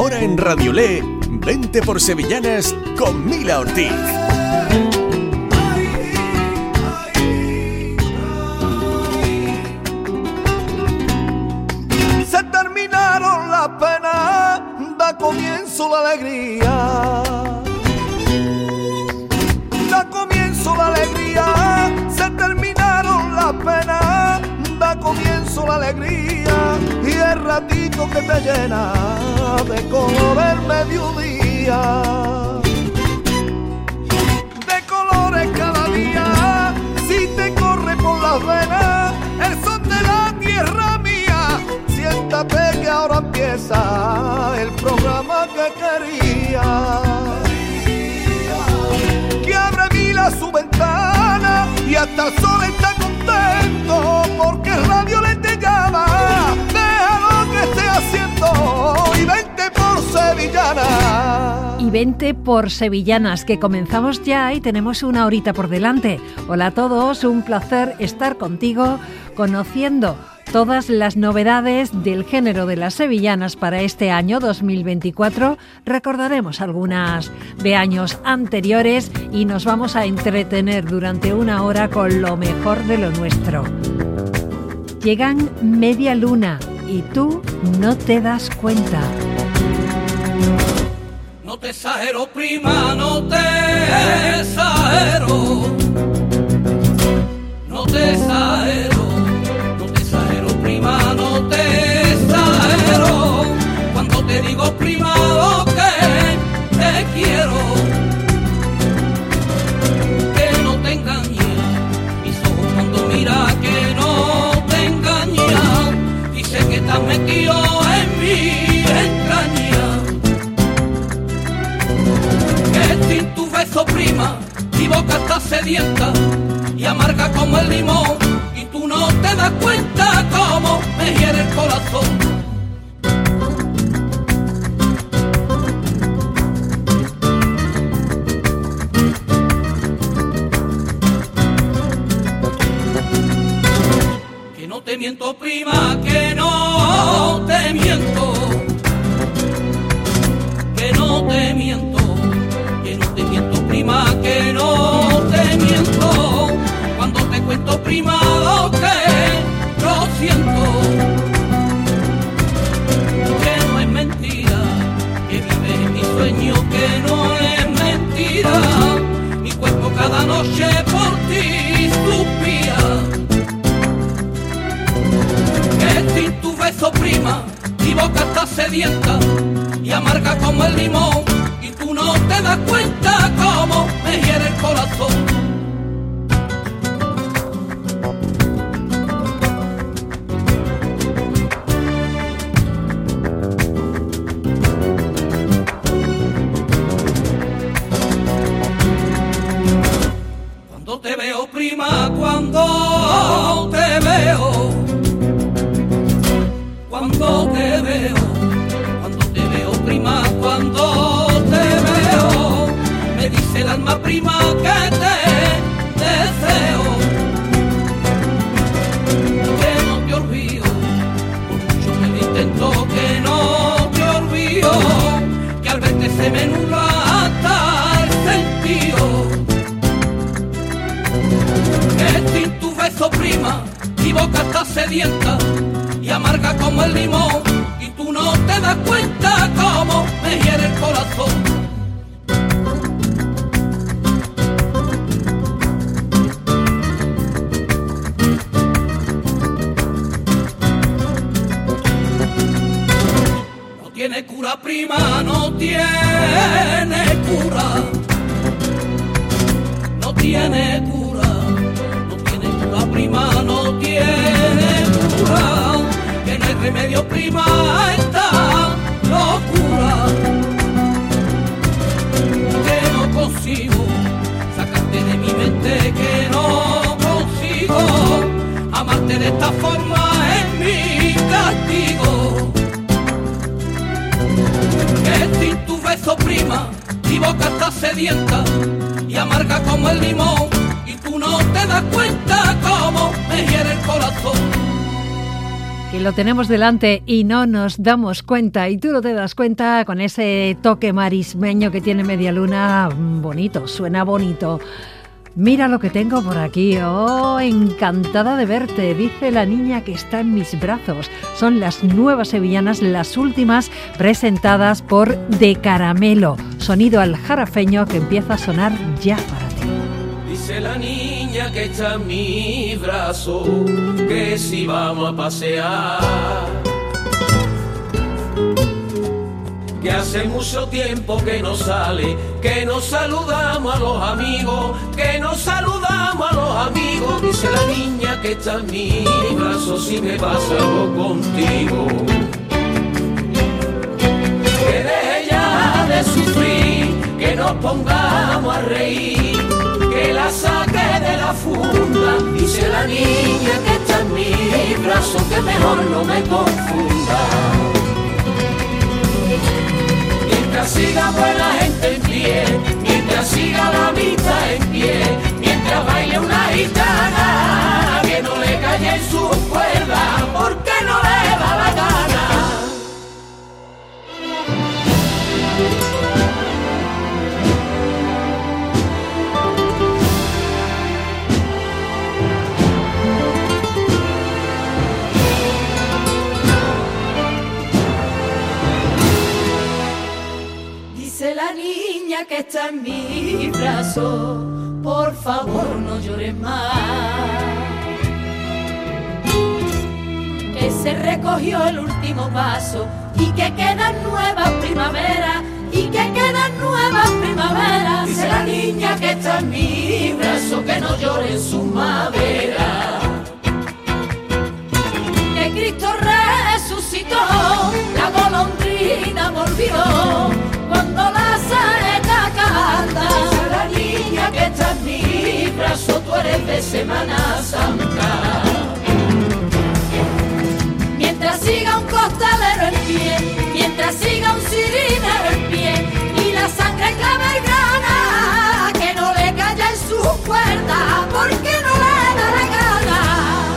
Ahora en Radiolé, Vente por Sevillanas con Mila Ortiz. Se terminaron las penas, da comienzo la alegría. Da comienzo la alegría, se terminaron las penas, da comienzo la alegría, y el ratito que te llena de color el mediodía, de colores cada día, si te corre por las venas el son de la tierra mía, siéntate que ahora empieza el programa que quería. Que abre Mila su ventana y hasta el sol está contento porque Radio Le te llama. Deja lo que esté haciendo y vente por Sevillana. Y vente por Sevillanas, que comenzamos ya y tenemos una horita por delante. Hola a todos, un placer estar contigo conociendo todas las novedades del género de las sevillanas para este año 2024. Recordaremos algunas de años anteriores y nos vamos a entretener durante una hora con lo mejor de lo nuestro. Llegan Media Luna y tú no te das cuenta. No te exagero, prima, no te exagero. No te exagero. Prima, no te exagero cuando te digo, prima, lo que te quiero. Que no te engañe mis ojos cuando mira, que no te engañe. Dice que estás metido en mi entraña. Que sin tu beso, prima, mi boca está sedienta y amarga como el limón. Tú no te das cuenta cómo me hiere el corazón. Que no te miento, prima, que no te miento. Que no te miento. Que no te miento, prima, que no te miento. Cuando te cuento, prima, lo que yo siento, que no es mentira, que vives en mi sueño, que no es mentira, mi cuerpo cada noche por ti suspira, que sin tu beso, prima, mi boca está sedienta y amarga como el limón, y tú no te das cuenta cómo me hiere el corazón. Te veo, prima, cuando te veo, cuando te veo, cuando te veo, prima, cuando te veo, me dice el alma, prima, que te deseo, que no te olvido, por mucho que lo intento, que no te olvido, que al verte se me nubla hasta el sentido. Que sin tu beso, prima, mi boca está sedienta y amarga como el limón, y tú no te das cuenta cómo me hiere el corazón. No tiene cura, prima, no tiene cura, no tiene cura. La prima no tiene cura, que no hay remedio, prima, a esta locura, que no consigo sacarte de mi mente, que no consigo amarte de esta forma, es mi castigo, que sin tu beso, prima, mi boca está sedienta y amarga como el limón, y tú no te das cuenta cómo me hiere el corazón. que lo tenemos delante y no nos damos cuenta, y tú no te das cuenta con ese toque marismeño que tiene Media Luna. Bonito, suena bonito. Mira lo que tengo por aquí. Oh, encantada de verte, dice la niña que está en mis brazos. Son las nuevas sevillanas, las últimas presentadas por De Caramelo. Sonido aljarafeño que empieza a sonar ya para ti. Dice la niña que está en mi brazo, que si vamos a pasear, que hace mucho tiempo que no sale, que nos saludamos a los amigos, que nos saludamos a los amigos. Dice la niña que está en mi brazo, si me pasa algo contigo, que deje ya de sufrir, que nos pongamos a reír, que la saque de la funda. Dice la niña que está en mi brazo, que mejor no me confunda. Mientras siga buena gente en pie, mientras siga la amistad en pie, mientras baile una gitana, que no le calle en sus cuerdas, porque no le da la gana. La niña que está en mi brazo, por favor no llores más, que se recogió el último paso y que quedan nuevas primaveras, y que quedan nuevas primaveras. Dice la niña que está en mi brazo, que no llore en su madera, que Cristo resucitó, la golondrina volvió cuando la saeta canta. Dice la niña que está en mi brazo, tú eres de Semana Santa. Mientras siga un costalero en pie, mientras siga un cirinero en pie, y la sangre clave gana, que no le calla en su cuerda, porque no le da la gana.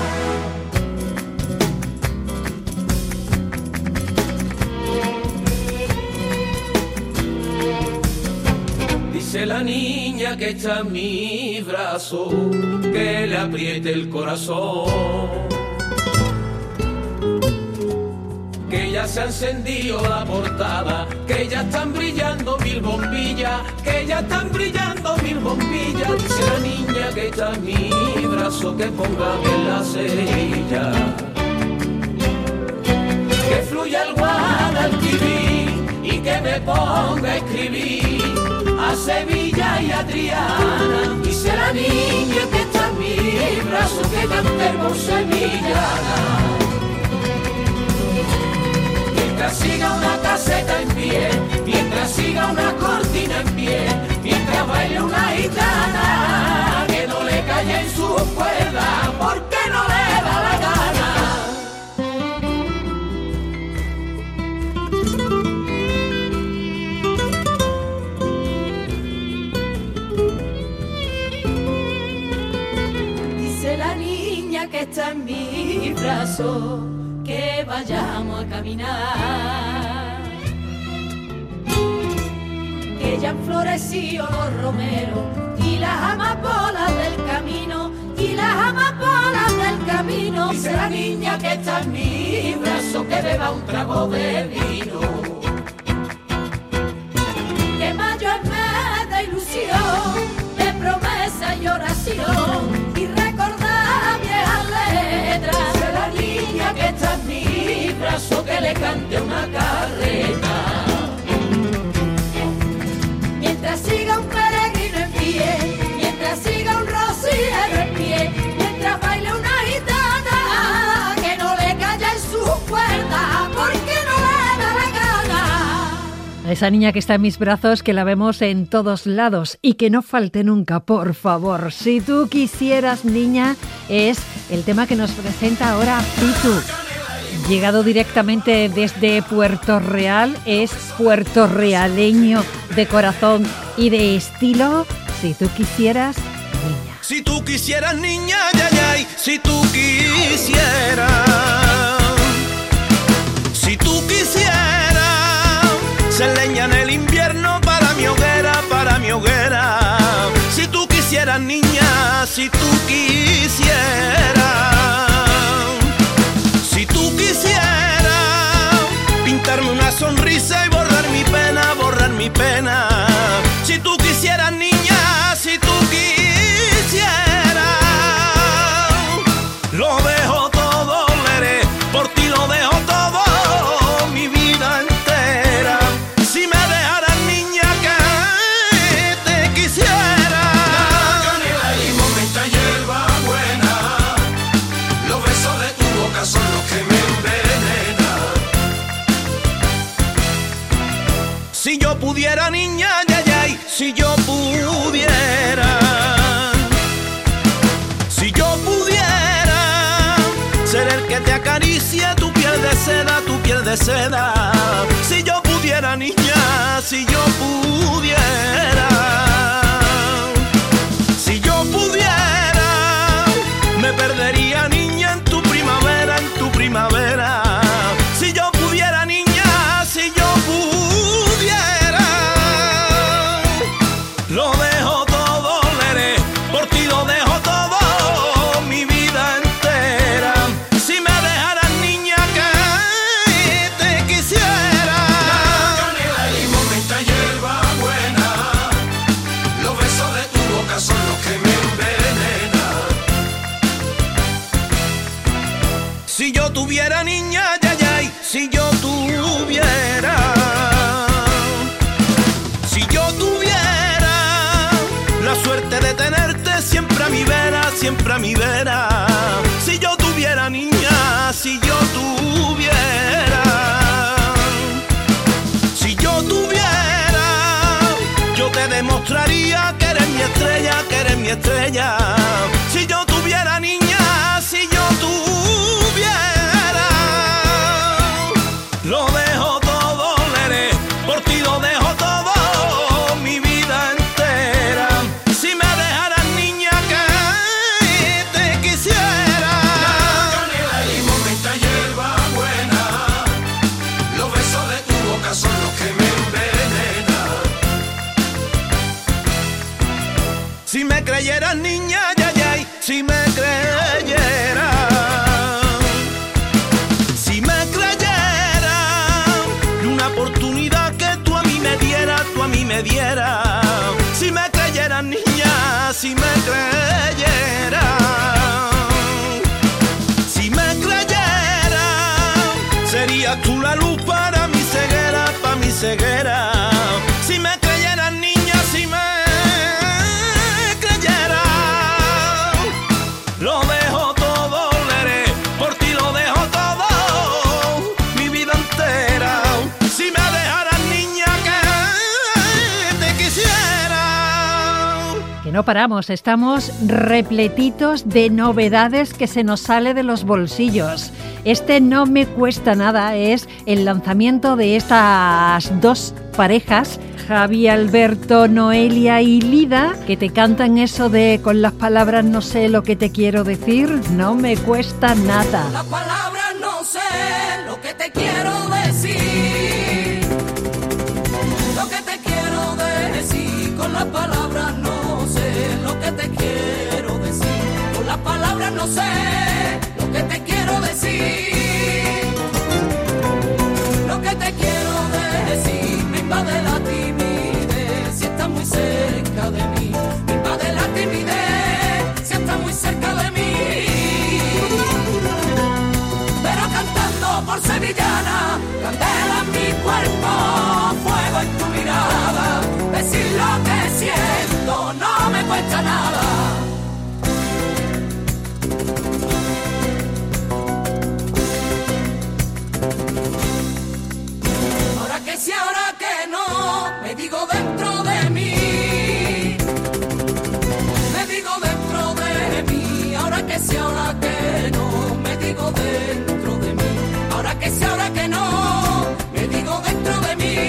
Dice la niña que está en mi brazo, que le apriete el corazón, que ya se ha encendido la portada, que ya están brillando 1000 bombillas, que ya están brillando 1000 bombillas. Dice la niña que está en mi brazo, que ponga bien la cerilla, que fluya el Guadalquivir y que me ponga a escribir a Sevilla y a Triana. Dice la niña que está en mi brazo, que cante por sevillana. Mientras siga una caseta en pie, mientras siga una cortina en pie, mientras baile una gitana, que no le calle en sus cuerdas, porque no le da la gana. Que está en mi brazo, que vayamos a caminar, que ya han florecido los romeros y las amapolas del camino, y las amapolas del camino. Dice la niña que está en mi brazo, que beba un trago de vino, que mayo es mes de ilusión, de promesa y oración, y recordar viejas letras. Dice la niña que está en mi brazo, que le cante una carreta. Mientras siga un peregrino en pie, mientras siga un rociero en pie, mientras baile una gitana, que no le calla en su cuerda, porque no le da la gana. A esa niña que está en mis brazos, que la vemos en todos lados y que no falte nunca, por favor. Si tú quisieras, niña, es el tema que nos presenta ahora Pitu. Llegado directamente desde Puerto Real, es puertorrealeño de corazón y de estilo. Si tú quisieras, niña. Si tú quisieras, niña, ya, ya, si tú quisieras. quisiera ser leña en el invierno para mi hoguera, para mi hoguera. Si tú quisieras, niña, si tú quisieras. Si tú quisieras pintarme una sonrisa y borrar mi pena, borrar mi pena. Si tú quisieras, niña, si tú quisieras. Lo dejo todo, Leré, por ti lo dejo todo, mi vida entera. Si me dejaras, niña, que te quisiera. La canela y momenta hierba buena, los besos de tu boca son los que me envenenan. Si yo pudiera, niña, ya, ya, si yo pudiera. Si yo pudiera ser el que te acaricia tu piel de seda, tu piel de seda. Si yo pudiera, niña, si yo pudiera. Si yo pudiera, me perdería, niña, en tu primavera, en tu primavera. Si yo pudiera, niña, si yo pudiera. Lo dejo todo, Leré, por ti lo dejo todo, mi vida entera. Si me dejaras, niña, que te quisiera. La canela y momenta hierba buena, los besos de tu boca son los que me envenenan. Si yo tuviera, niña, ya, ya, si yo tuviera. Si yo tuviera la suerte de tenerte siempre a mi vera, siempre a mi vera. Si yo tuviera, niña, si yo tuviera. Si yo tuviera, yo te demostraría que eres mi estrella, que eres mi estrella. Si yo tuviera, niña, si yo tuviera. Lo dejo todo, Leré, por ti lo dejo todo, mi vida entera. Si me dejaras, niña, que te quisiera. La canela y momenta hierba buena, los besos de tu boca son los que me envenenan. Si me creyeras, niña, ya, ya, si me creyeras. Si me creyeras, y una oportunidad que tú a mí me dieras, tú a mí me dieras. Si me creyeras, niña, si me creyeras. Si me creyeras, serías tú la luz para mi ceguera, para mi ceguera. Si me creyeras, niña, si me creyeras. Lo dejo todo, Leré, por ti lo dejo todo, mi vida entera. Si me dejaras, niña, que te quisiera. Que no paramos, estamos repletitos de novedades que se nos sale de los bolsillos. Este No me cuesta nada es el lanzamiento de estas dos parejas, Javi Alberto, Noelia y Lida, que te cantan eso de con las palabras no sé lo que te quiero decir, no me cuesta nada. Las palabras no sé lo que te quiero decir. Lo que te quiero decir. Con las palabras no sé lo que te quiero decir. Con las palabras no sé lo que te quiero decir. Lo que te quiero decir. Me invade la timidez si estás muy cerca de mí. Me invade la timidez si estás muy cerca de mí. Pero cantando por sevillana, candela en mi cuerpo, fuego en tu mirada. Decir lo que siento no me cuesta nada. Ahora que sí, ahora que no, me digo dentro de mí. Me digo dentro de mí. Ahora que sí, ahora que no, me digo dentro de mí. Ahora que sí, ahora que no, me digo dentro de mí.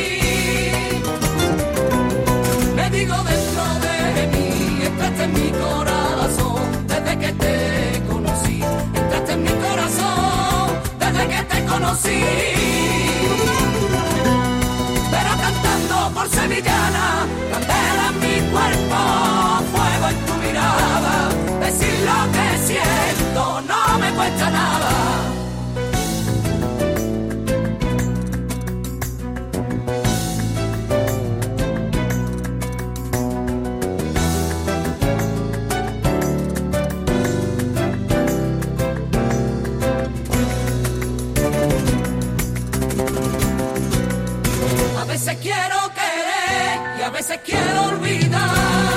Me digo dentro de mí. Entraste en mi corazón desde que te conocí. Entraste en mi corazón desde que te conocí. A veces quiero querer y a veces quiero olvidar.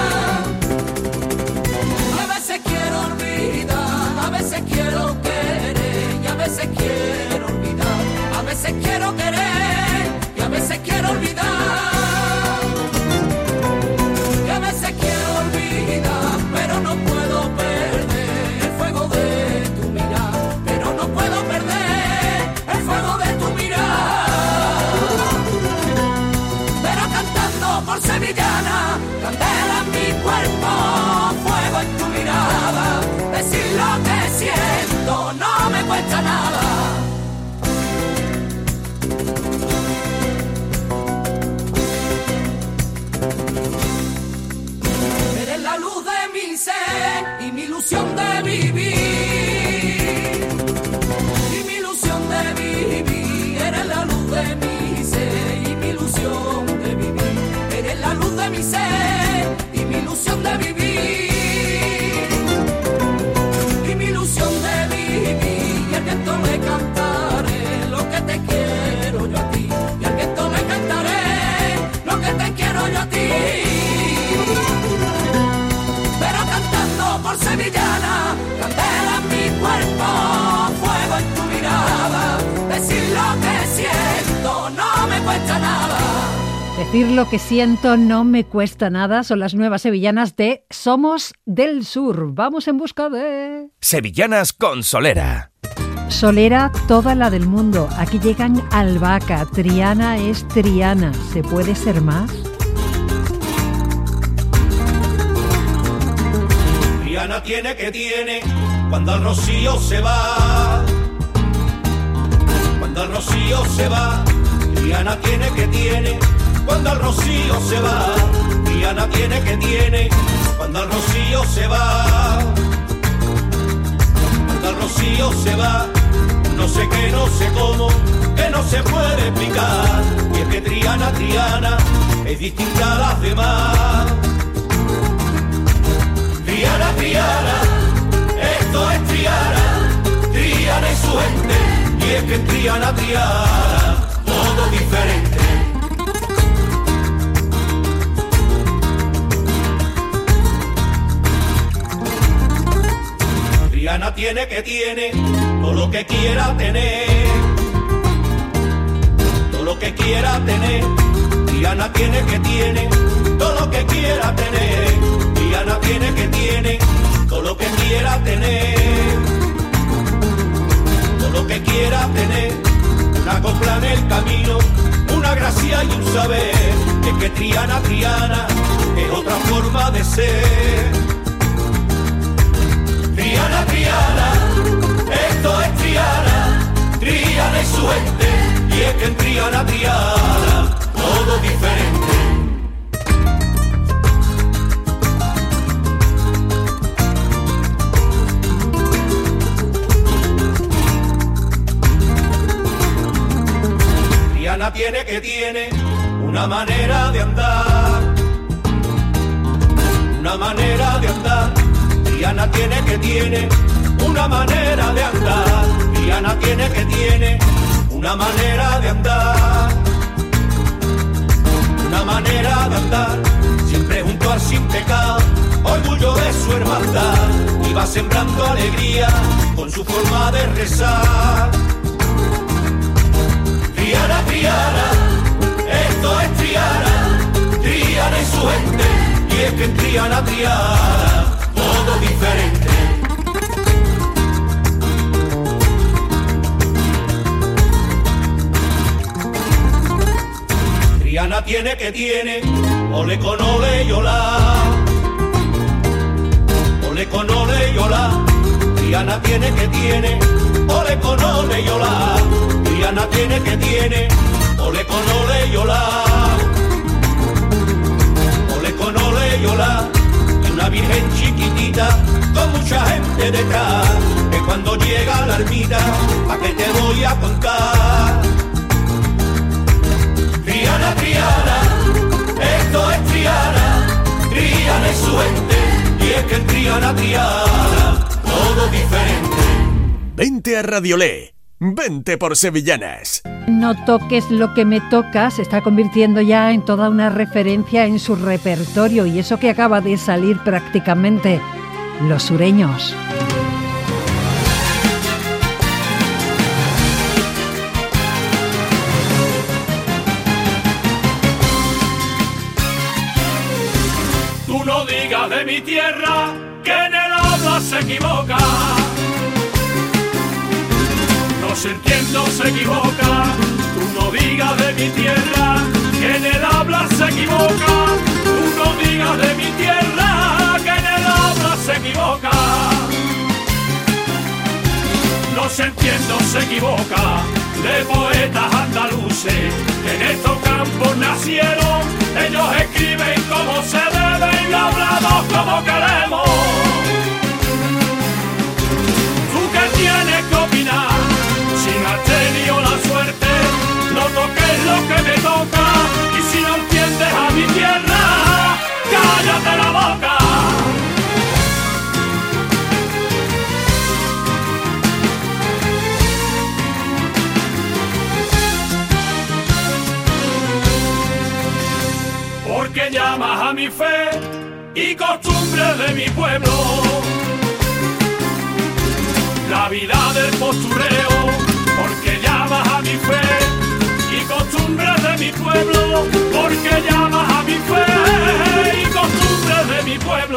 A veces quiero olvidar, a veces quiero querer y a veces quiero olvidar. A veces quiero querer y a veces quiero olvidar. Y a veces quiero olvidar, pero no puedo perder el fuego de tu mirar. Pero no puedo perder el fuego de tu mirar. Pero cantando por sevillana, candela en mi cuerpo, fuego en tu mirada. Decir lo que siento no me cuesta nada. Eres la luz de mi ser y mi ilusión de vivir. Y mi ilusión de vivir. Eres la luz de mi ser y mi ilusión de vivir. Eres la luz de mi ser y mi ilusión de vivir. Y mi ilusión de vivir. Y al viento le cantaré lo que te quiero yo a ti. Y al viento le cantaré lo que te quiero yo a ti. Pero cantando por sevillana, candela en mi cuerpo, fuego en tu mirada. Decir lo que siento no me cuesta nada. Decir lo que siento no me cuesta nada. Son las nuevas sevillanas de Somos del Sur. Vamos en busca de... Sevillanas con Solera. Solera, toda la del mundo. Aquí llegan Albahaca. Triana es Triana. ¿Se puede ser más? Triana tiene que tiene cuando el rocío se va. Cuando el rocío se va. Triana tiene que tiene cuando el rocío se va. Triana tiene que tiene cuando el rocío se va. Cuando el rocío se va, no sé qué, no sé cómo, que no se puede explicar. Y es que Triana, Triana es distinta a las demás. Triana, Triana, esto es Triana, Triana y su gente. Y es que en Triana, Triana, todo diferente. Triana tiene que tiene todo lo que quiera tener, todo lo que quiera tener. Triana tiene que tiene todo lo que quiera tener. Triana tiene que tiene todo lo que quiera tener, todo lo que quiera tener. Una copla en el camino, una gracia y un saber. Es que Triana, Triana es otra forma de ser. Triana, Triana, esto es Triana, Triana y su gente. Y es que en Triana, Triana, todo diferente. Triana tiene que tiene una manera de andar, una manera de andar. Triana tiene que tiene una manera de andar. Triana tiene que tiene una manera de andar, una manera de andar. Siempre junto al sin pecado, orgullo de su hermandad. Y va sembrando alegría con su forma de rezar. Triana, Triana, esto es Triana, Triana y su gente. Y es que en Triana, Triana, todo diferente. Triana tiene que tiene, ole con ole y olá, ole con ole y olá. Triana tiene que tiene, ole con ole y olá. Triana tiene que tiene, ole con ole y olá, ole con ole y olá. Y una virgen chiquitita con mucha gente detrás, que cuando llega la ermita, ¿a qué te voy a contar? Triana, Triana, esto es Triana, Triana y su gente. Y es que en Triana, Triana, todo diferente. Vente a Radiolé. Vente por Sevillanas. No toques lo que me toca se está convirtiendo ya en toda una referencia en su repertorio, y eso que acaba de salir prácticamente, Los Sureños. Tú no digas de mi tierra que en el habla se equivoca. No se entiende, se equivoca. Tú no digas de mi tierra que en el habla se equivoca. Tú no digas de mi tierra que en el habla se equivoca. No se entiende, se equivoca. De poetas andaluces que en estos campos nacieron, ellos escriben como se debe y lo hablamos como queremos. Tú que tienes que opinar, si no has tenido la suerte, no toques lo que me toca, y si no entiendes a mi tierra, cállate la boca. Porque llamas a mi fe y costumbres de mi pueblo, la vida del postureo. Porque llamas a mi fe y costumbres de mi pueblo, porque llamas a mi fe y costumbres de mi pueblo,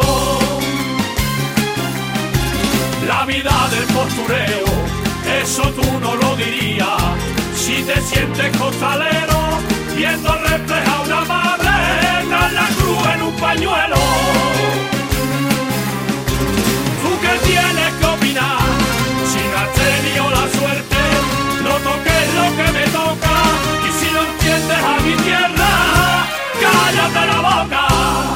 la vida del postureo. Eso tú no lo dirías si te sientes costalero viendo reflejar una madre en la cruz en un pañuelo. Tú que tienes que opinar, si no has tenido la suerte, no toques lo que me toca, y si no entiendes a mi tierra, cállate la boca.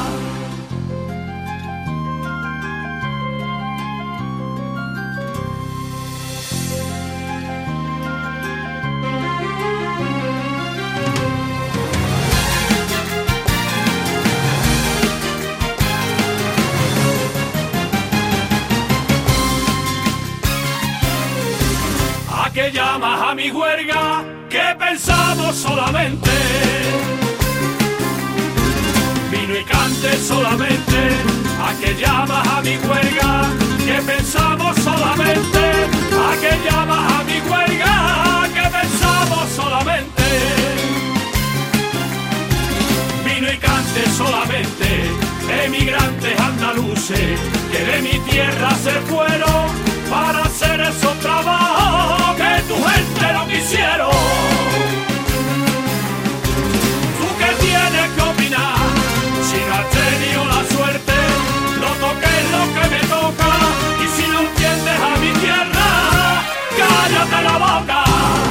Que llamas a mi huelga, que pensamos solamente, vino y cante solamente. A que llamas a mi huelga, que pensamos solamente. A que llamas a mi huelga, que pensamos solamente, vino y cante solamente. Emigrantes andaluces que de mi tierra se fueron para hacer esos trabajos que tu gente no quisieron. Tú que tienes que opinar, si no has tenido la suerte, no toques lo que me toca, y si no entiendes a mi tierra, cállate la boca.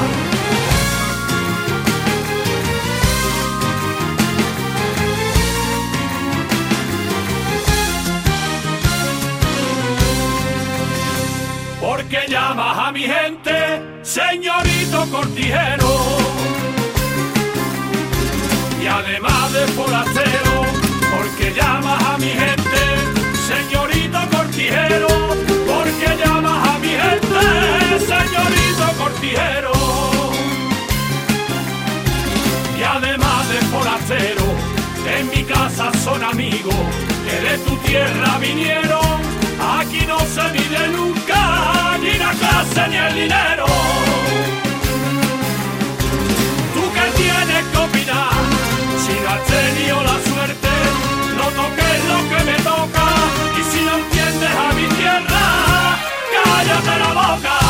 Porque llamas a mi gente, señorito cortijero, y además de forastero. Porque llamas a mi gente, señorito cortijero, porque llamas a mi gente, señorito cortijero, y además de forastero. En mi casa son amigos que de tu tierra vinieron. Aquí no se mide nunca ni la clase ni el dinero. Tú que tienes que opinar, si no has tenido la suerte, no toques lo que me toca, y si no entiendes a mi tierra, cállate la boca.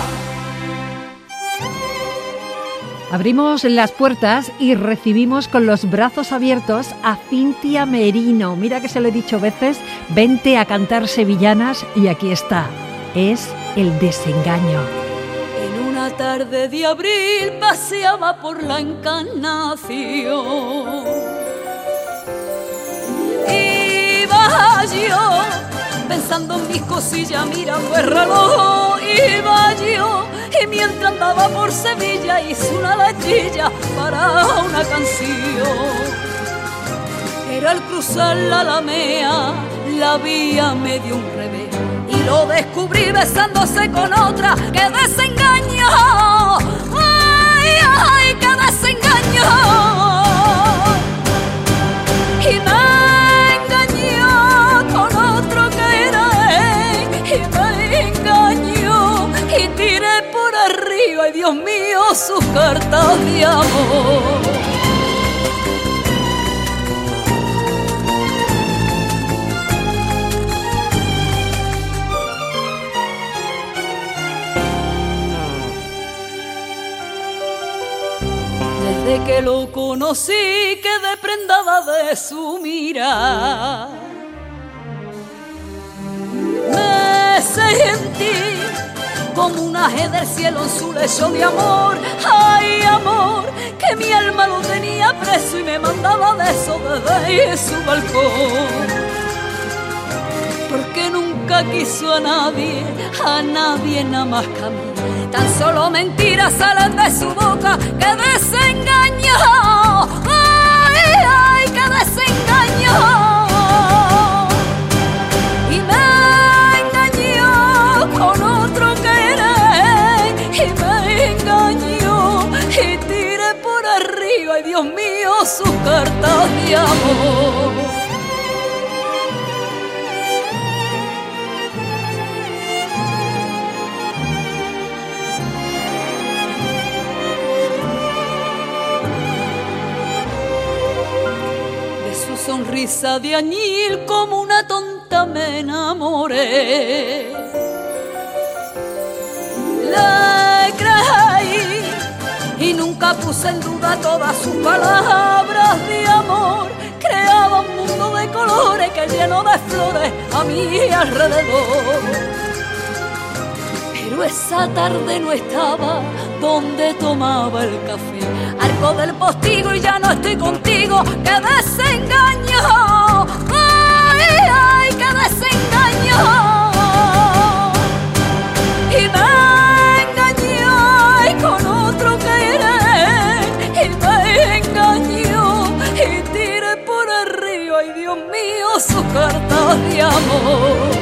Abrimos las puertas y recibimos con los brazos abiertos a Cintia Merino. Mira que se lo he dicho veces, vente a cantar sevillanas, y aquí está, es El Desengaño. En una tarde de abril paseaba por la Encarnación. Iba yo pensando en mis cosillas, mirando el reloj. Iba yo, y mientras andaba por Sevilla hice una lachilla para una canción. Era al cruzar la Alamea, la vía me dio un revés y lo descubrí besándose con otra. ¡Qué desengaño! ¡Ay, ay, qué desengaño! Y me engañó con otro que era él, y me engañó y tiré por arriba, ay Dios mío, sus cartas de amor. Desde que lo conocí quedé prendada de su mirar. Me sentí como un aje del cielo en su lecho de amor. Ay, amor, que mi alma lo tenía preso y me mandaba de eso desde su balcón. Porque nunca quiso a nadie nada más que a mí. Tan solo mentiras salen de su boca, que desengaño. Ay, ay, que desengaño. Y me engañó con otro que era él, y me engañó y tiré por arriba, ay Dios mío, sus cartas de amor. Sonrisa de añil como una tonta me enamoré. Le creí y nunca puse en duda todas sus palabras de amor. Creaba un mundo de colores que lleno de flores a mi alrededor. Pero esa tarde no estaba donde tomaba el café. Arco del postigo y ya no estoy contigo. ¡Qué desengaño! ¡Ay, ay, qué desengaño! Y me engañó y con otro que era él, y me engañó y tiré por arriba, ay Dios mío, sus cartas de amor.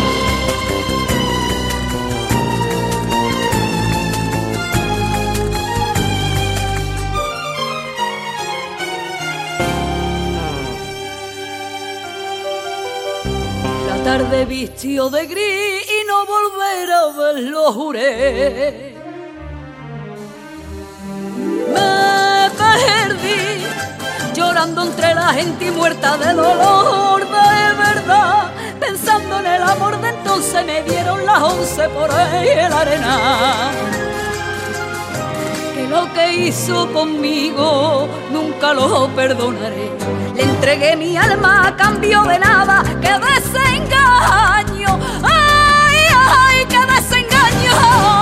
Tarde vistió de gris y no volver a verlo juré. Me perdí llorando entre la gente y muerta de dolor de verdad. Pensando en el amor de entonces me dieron las 11 por ahí en la arena. Que lo que hizo conmigo nunca lo perdonaré. Le entregué mi alma a cambio de nada. ¡Qué desengaño! ¡Ay, ay, qué desengaño!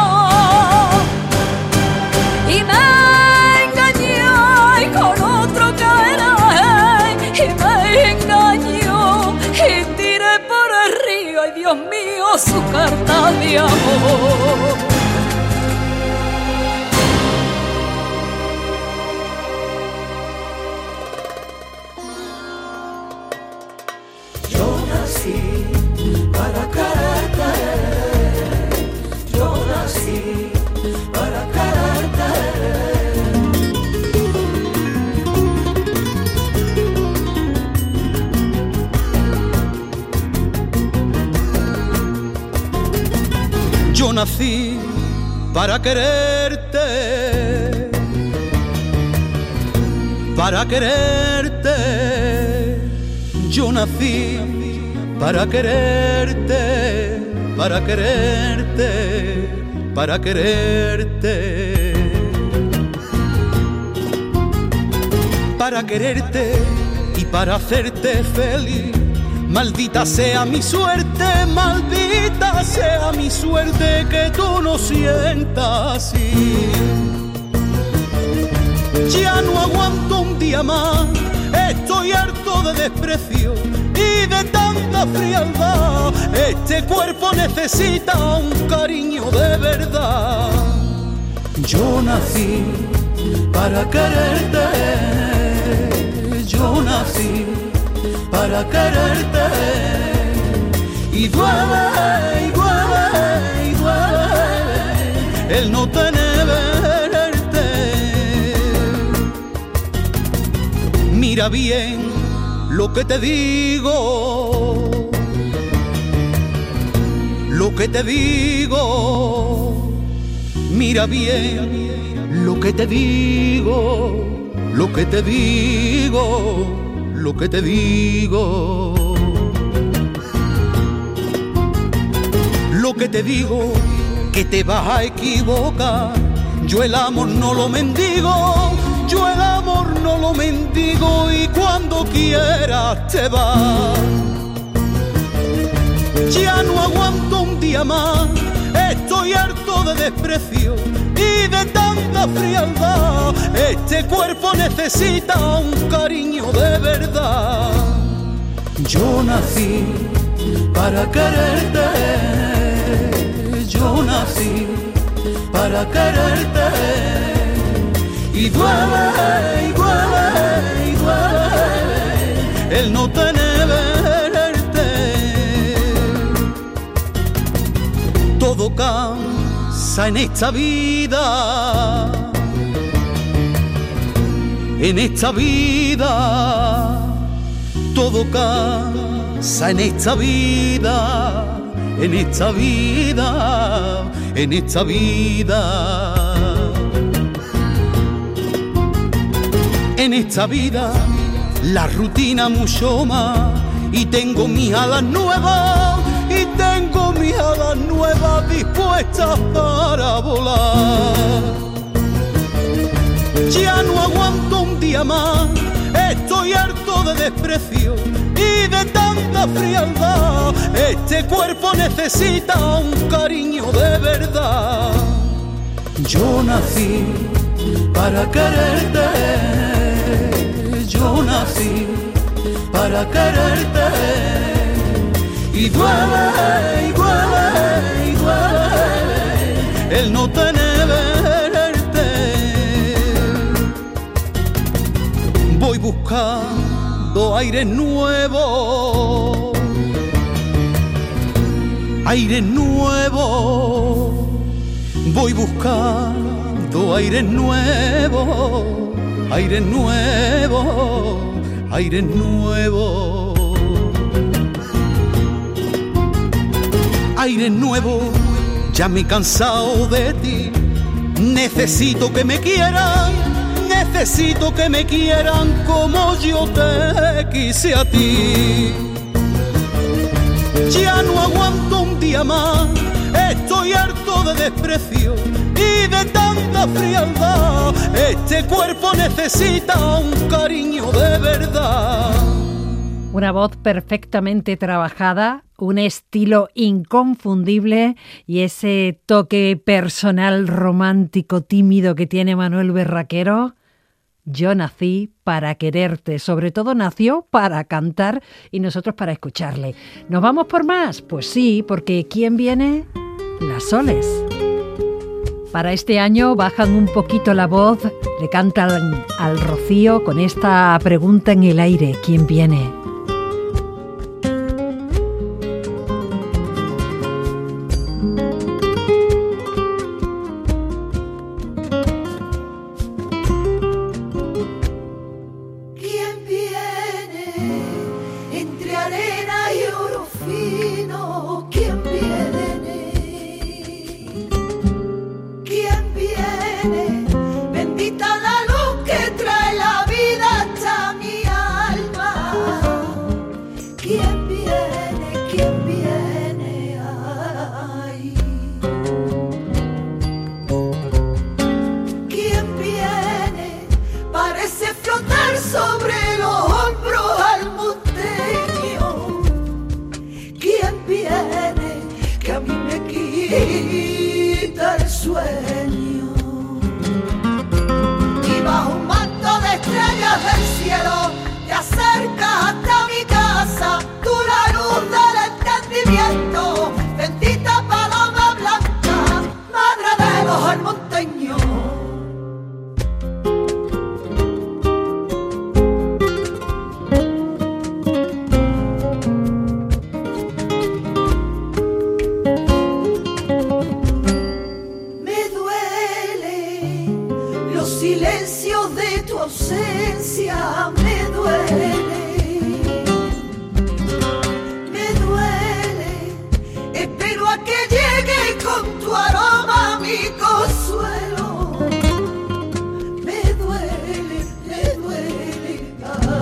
Y me engañó y con otro que era él, y me engañó y tiré por arriba, ay Dios mío, su carta de amor. Para quererte, yo nací para quererte. Yo nací para quererte, para quererte. Yo nací para quererte, para quererte, para quererte. Para quererte y para hacerte feliz. Maldita sea mi suerte, maldita sea mi suerte que tú no sientas así. Ya no aguanto un día más, estoy harto de desprecio y de tanta frialdad. Este cuerpo necesita un cariño de verdad. Yo nací para quererte, yo nací para quererte y duele, y duele, y duele el no tenerte. Mira bien lo que te digo, lo que te digo, mira bien lo que te digo, lo que te digo, lo que te digo. Lo que te digo, que te vas a equivocar. Yo el amor no lo mendigo, yo el amor no lo mendigo, y cuando quieras te vas. Ya no aguanto un día más, estoy harto de desprecio y de tanta frialdad. Este cuerpo necesita un cariño de verdad. Yo nací para quererte, yo nací para quererte, y duele, y duele, y duele el no tenerte. Todo cansa en esta vida, en esta vida, todo cansa en esta vida, en esta vida, en esta vida. En esta vida la rutina mucho más, y tengo mis alas nuevas, y tengo mis alas nuevas dispuestas para volar. Ya no aguanto un día más, estoy harto de desprecio y de tanta frialdad. Este cuerpo necesita un cariño de verdad. Yo nací para quererte, yo nací para quererte, y duele, y duele, y duele el no tenerte. Voy buscando aires nuevos, aires nuevos, voy buscando aires nuevos, aires nuevos, aires nuevos, aires nuevos. Ya me he cansado de ti, necesito que me quieran, necesito que me quieran como yo te quise a ti. Ya no aguanto un día más, estoy harto de desprecio y de tanta frialdad. Este cuerpo necesita un cariño de verdad. Una voz perfectamente trabajada, un estilo inconfundible y ese toque personal, romántico, tímido que tiene Manuel Berraquero. Yo nací para quererte, sobre todo nació para cantar y nosotros para escucharle. ¿Nos vamos por más? Pues sí, porque ¿quién viene? Las Soles. Para este año bajan un poquito la voz, le cantan al Rocío con esta pregunta en el aire: ¿quién viene? Bendita la luz que trae la vida hasta mi alma.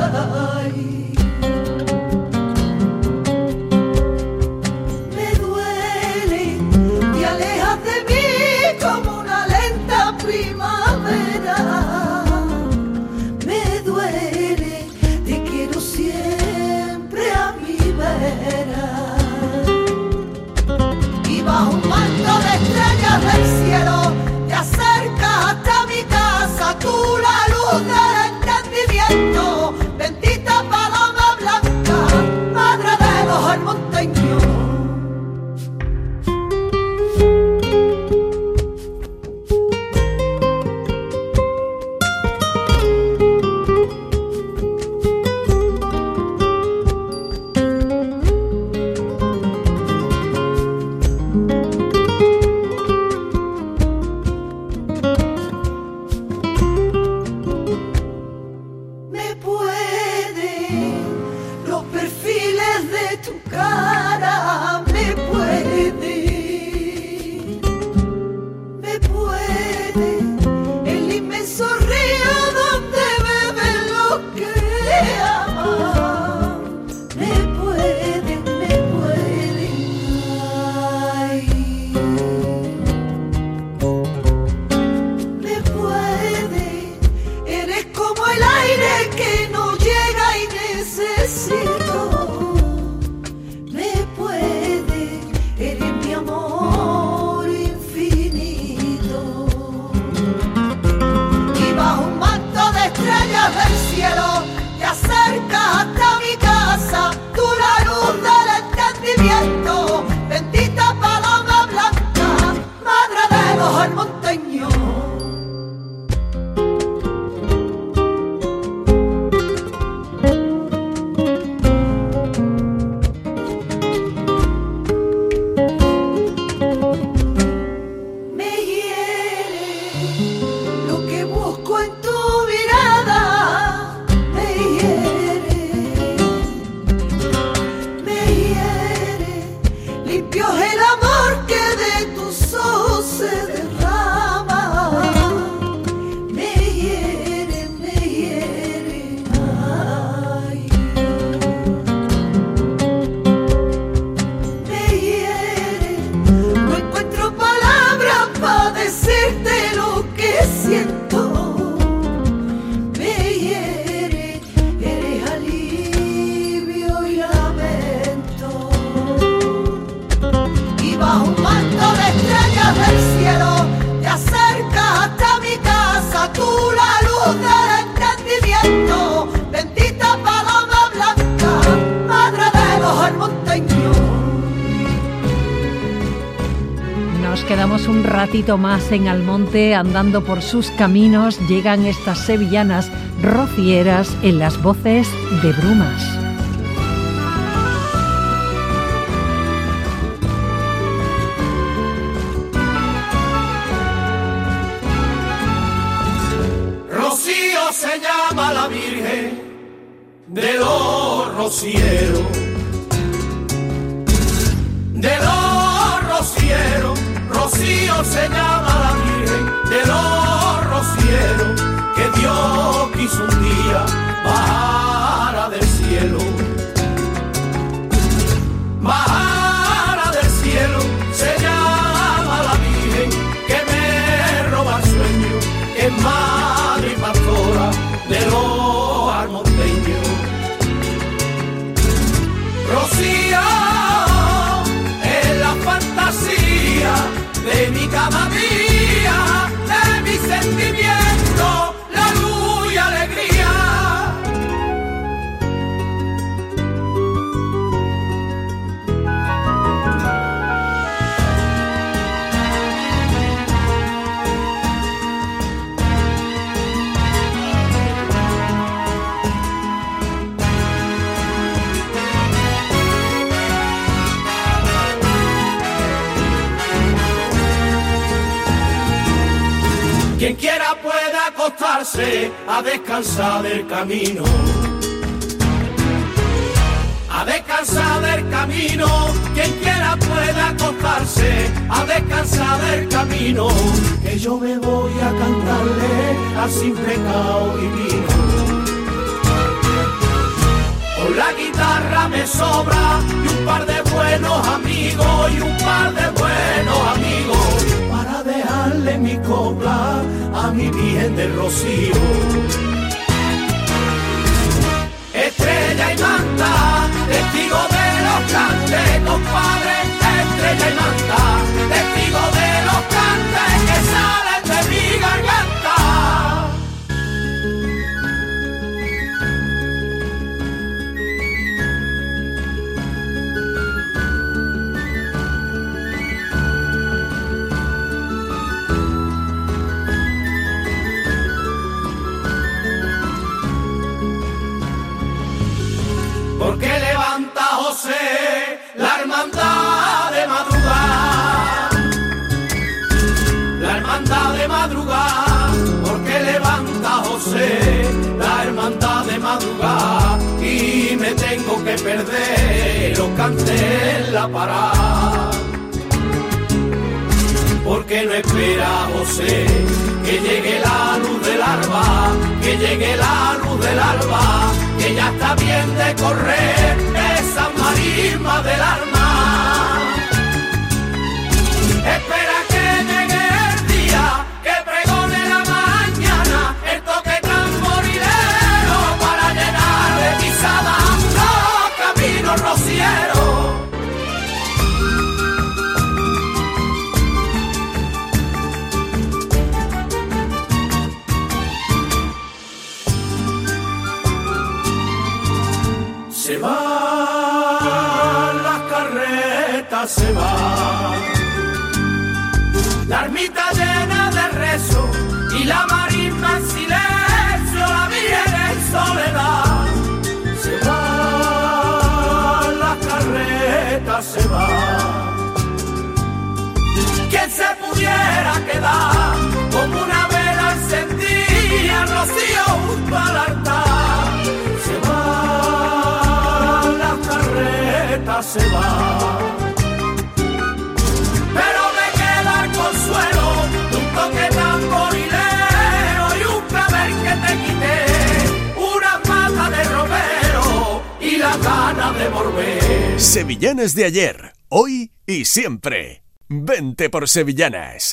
Quedamos un ratito más en Almonte, andando por sus caminos. Llegan estas sevillanas rocieras en las voces de Brumas. Rocío se llama la Virgen de los rocieros, de los rocieros. Rocío se llama la Virgen de los rocieros, que Dios quiso un día bajara del cielo. Bajara del cielo se llama la Virgen, que me roba el sueño, que es madre y pastora de los almonteños. Rocío es la fantasía de mi cada día, de mi sentimiento, la luz y alegría. Quien quiera puede acostarse a descansar del camino, a descansar del camino. Quien quiera puede acostarse a descansar del camino, que yo me voy a cantarle al simple cao divino. de sobra y un par de buenos amigos y un par de buenos amigos para dejarle mi copla a mi Virgen del Rocío. Estrella y manta, testigo de los cantes, compadre. Estrella y manta, testigo de los cantes que salen de mi garganta. Porque levanta José la hermandad de madrugada, la hermandad de madrugada, porque levanta José la hermandad de madrugada y me tengo que perder los cantes en la parada. Porque no espera José que llegue la luz del alba, que llegue la luz del alba, que ya está bien de correr esa marisma del alma. Espera que llegue el día, que pregone la mañana, el toque tamborilero para llenar de pisada los caminos rocieros. Se va, la carreta se va, la ermita llena de rezo y la marisma en silencio, la Virgen en soledad. Se va, la carreta se va. ¿Quién se pudiera quedar como una vela encendida, rocío junto al altar? Se va, la carreta se va, pero me queda el consuelo de un toque tamborilero y un clavel que te quité, una pata de romero y la gana de volver. Sevillanas de ayer, hoy y siempre. Vente por Sevillanas.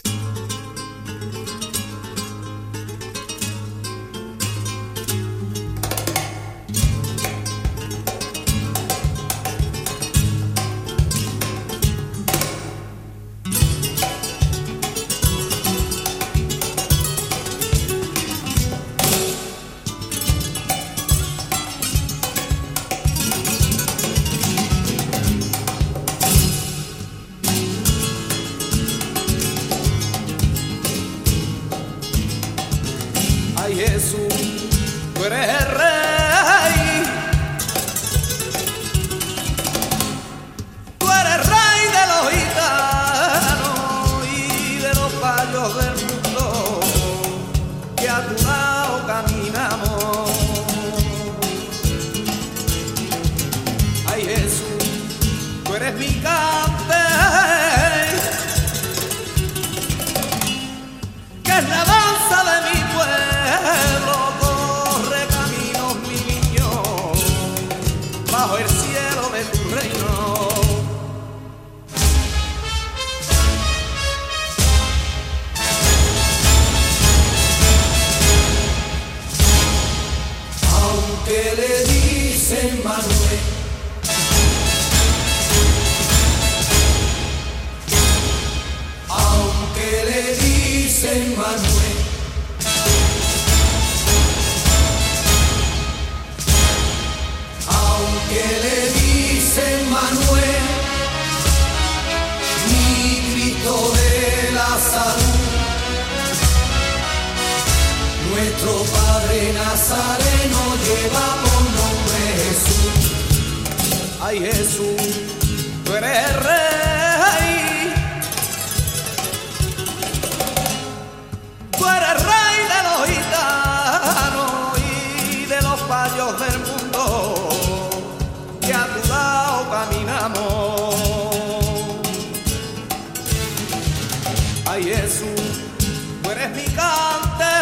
Ay Jesús, tú eres rey, tú eres rey de los gitanos y de los payos del mundo, que a tu lado caminamos. Ay Jesús, tú eres mi cante,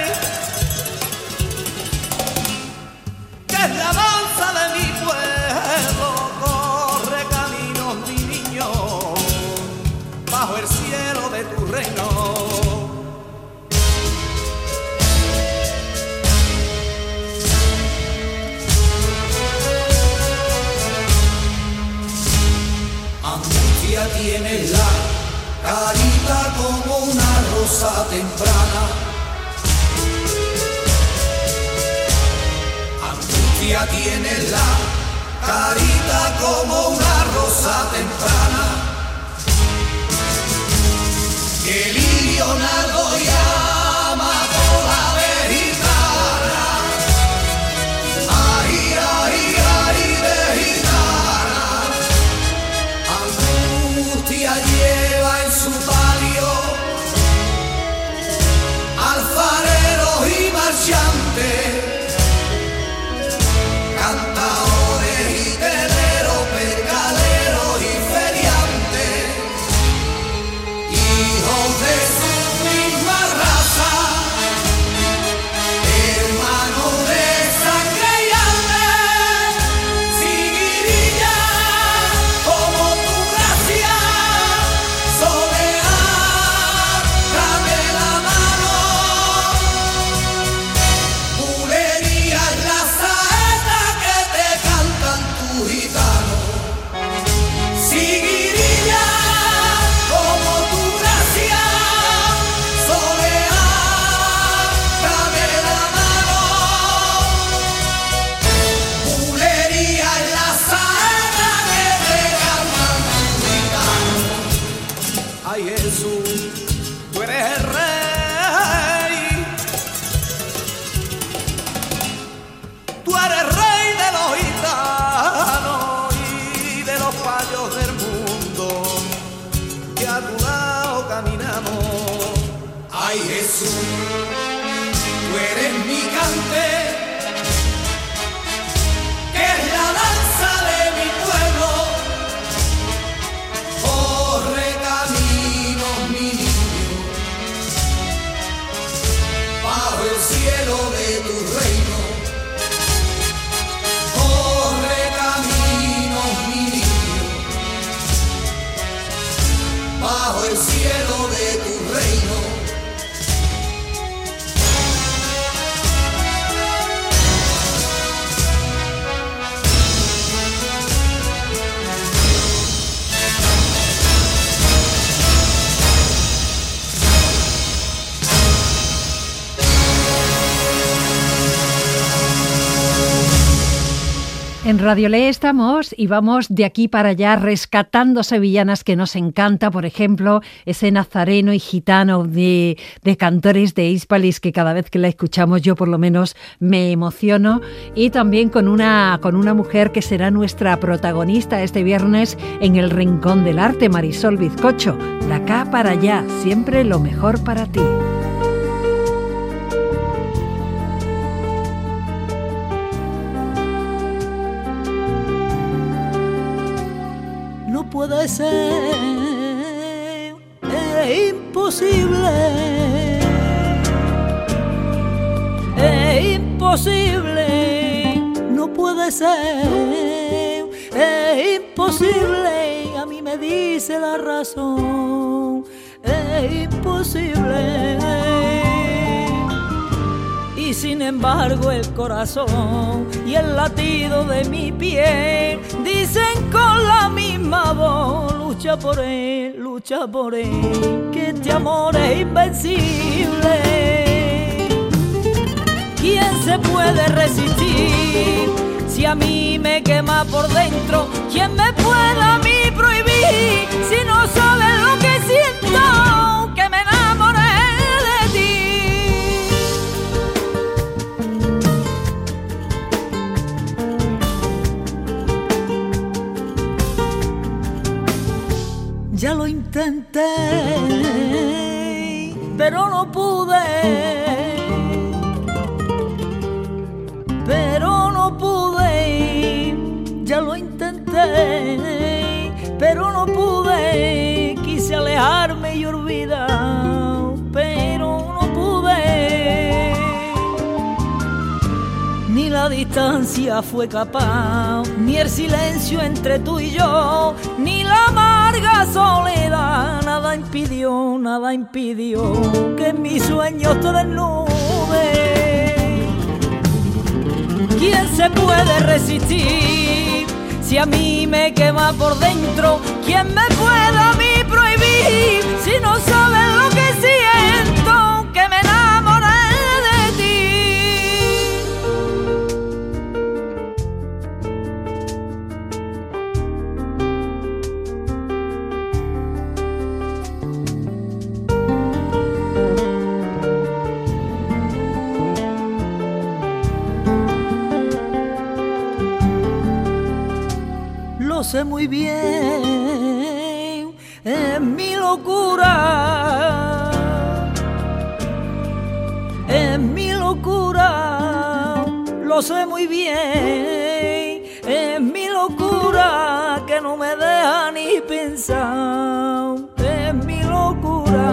que es la danza de mi pueblo, tienes la carita como una rosa temprana. Angustia tienes la carita como una rosa temprana. Que lirio nardo llama por la gitana. Ay, ay, ay, de gitana. Angustia lleva en su palio alfareros y marchantes, cantadores y teleros, mercaderos y feriantes, hijos de su misma raza, hermanos de sangre y hambre. Siguirilla como tu gracia, soledad, dame la mano. Bulería es la saeta que te cantan tus gitanos. Siguirilla como tu gracia, soledad, dame la mano. Bulería es la saeta que te cantan tus gitanos. Ay, Jesús, tú eres el rey. Tú eres rey de los gitanos y de los payos del mundo, que a tu lado caminamos. Ay, Jesús, tú eres mi cante, que es la danza de mi pueblo. Corre caminos, mi niño, bajo el cielo de tu reino. Corre caminos, mi niño, bajo el cielo de tu reino. En Radio Le estamos y vamos de aquí para allá rescatando sevillanas que nos encanta. Por ejemplo, ese nazareno y gitano de Cantores de Hispalis, que cada vez que la escuchamos yo por lo menos me emociono. Y también con una mujer que será nuestra protagonista este viernes en el Rincón del Arte, Marisol Bizcocho. De acá para allá, siempre lo mejor para ti. No puede ser, es imposible, es imposible, no puede ser, es imposible, a mí me dice la razón, es imposible. Y sin embargo el corazón y el latido de mi piel dicen con la misma voz: lucha por él, que este amor es invencible. ¿Quién se puede resistir si a mí me quema por dentro? ¿Quién me puede a mí prohibir si no sabes lo que siento? Que me enamoré de ti. Ya lo intenté, pero no pude, ya lo intenté, pero no pude, quise alejarme y olvidar, pero no pude, ni la distancia fue capaz, ni el silencio entre tú y yo, ni la amarga soledad, nada impidió que en mis sueños te desnude. ¿Quién se puede resistir si a mí me quema por dentro? ¿Quién me puede prohibir si no sabes lo que siento, que me enamoré de ti. Lo sé muy bien, es mi locura, es mi locura. Lo sé muy bien, es mi locura que no me deja ni pensar, es mi locura.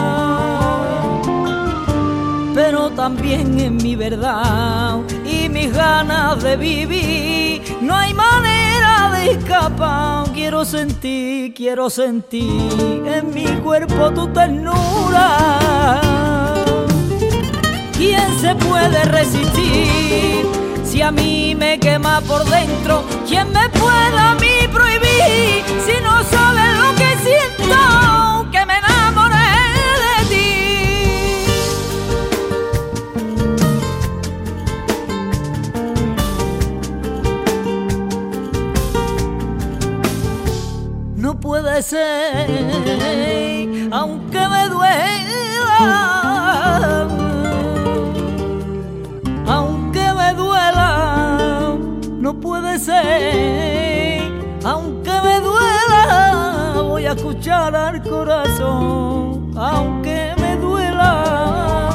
Pero también es mi verdad y mis ganas de vivir. No hay manera de escapar. Quiero sentir en mi cuerpo tu ternura. ¿Quién se puede resistir si a mí me quema por dentro? ¿Quién me puede a mí prohibir si no sabes lo que siento, que me enamoré de ti? No puede ser, aunque me duela, aunque me duela. No puede ser, aunque me duela. Voy a escuchar al corazón, aunque me duela.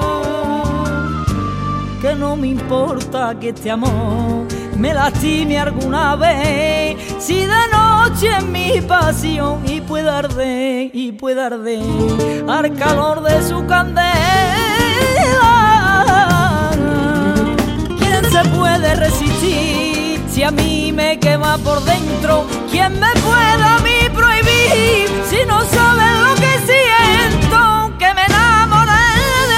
Que no me importa que este amor me lastime alguna vez, si de noche es mi pasión y pueda arder al calor de su candela. ¿Quién se puede resistir si a mí me quema por dentro? ¿Quién me puede a mí prohibir si no sabes lo que siento, que me enamoré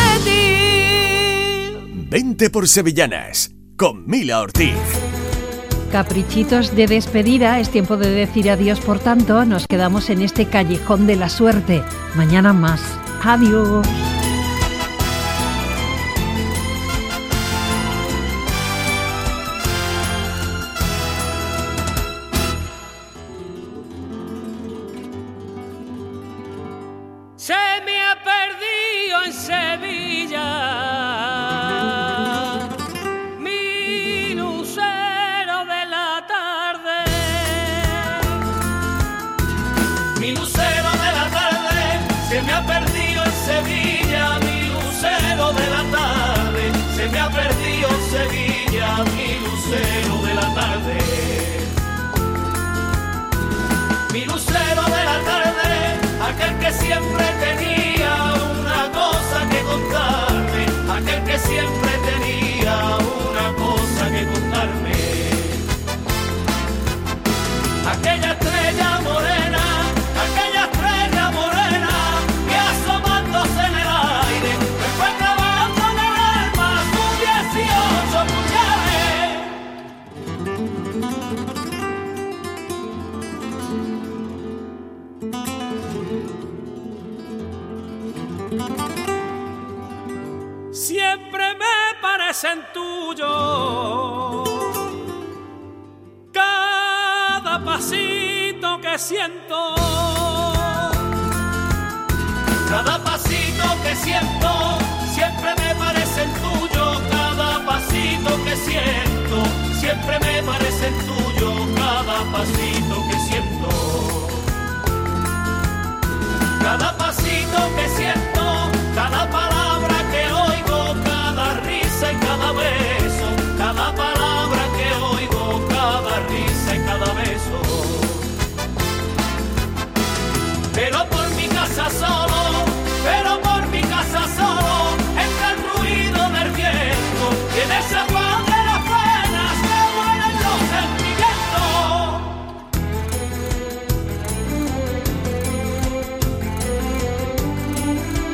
de ti? 20 por Sevillanas, con Mila Ortiz. Caprichitos de despedida, es tiempo de decir adiós, por tanto, nos quedamos en este callejón de la suerte. Mañana más. Adiós. Se me ha perdido en Sevilla Sevilla, mi lucero de la tarde. Se me ha perdido en Sevilla, mi lucero de la tarde. Mi lucero de la tarde, aquel que siempre tenía una cosa que contarme, aquel que siempre tenía una cosa que contarme. Aquella estrella morena, aquella estrella morena, que asomándose en el aire me fue clavando en el alma sus 18 puñales. Siempre me parecen tuyos cada pasito que siento, cada pasito que siento, siempre me parecen tuyos. Cada pasito que siento, siempre me parecen tuyos. Cada pasito que siento, cada pasito que siento, cada palabra que oigo, cada risa y cada beso, cada palabra que oigo, cada risa y cada beso. Pero por mi casa solo, pero por mi casa solo, entre el ruido del viento y en ese afán de las penas me duelen los sentimientos.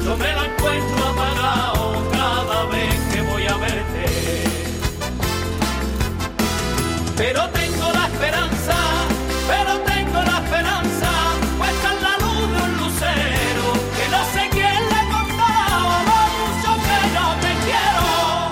yo me la encuentro apagado cada vez que voy a verte. Pero tengo la esperanza, puesta en la luz de un lucero, que no sé quién le ha contado lo mucho que no te quiero.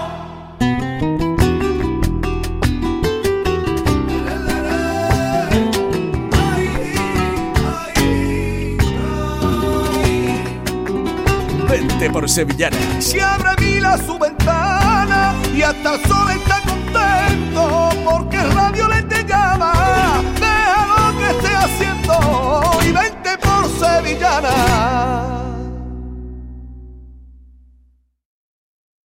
Vente por Sevillana. Si abre Vila su ventana y hasta el sol está contento porque el radio le te llama.